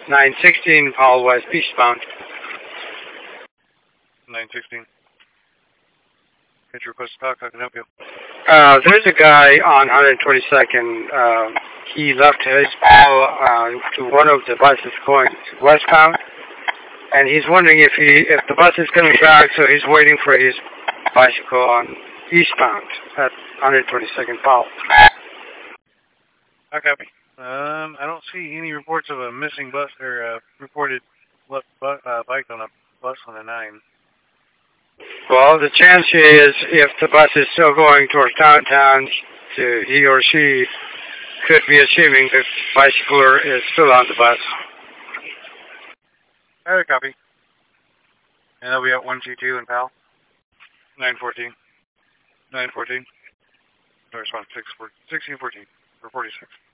916 Powell West, eastbound. 916. Get your request to talk. How can I help you? There's a guy on 122nd. He left his Powell to one of the buses going westbound, and he's wondering if the bus is coming back, so he's waiting for his bicycle on eastbound at 122nd Powell. I copy. I don't see any reports of a missing bus or reported left bike on a bus on a 9. Well, the chance is if the bus is still going towards downtown, he or she could be assuming the bicycler is still on the bus. I copy. And they'll be at 1G2 in Powell. 914. 914. No response. 1614. Or 46.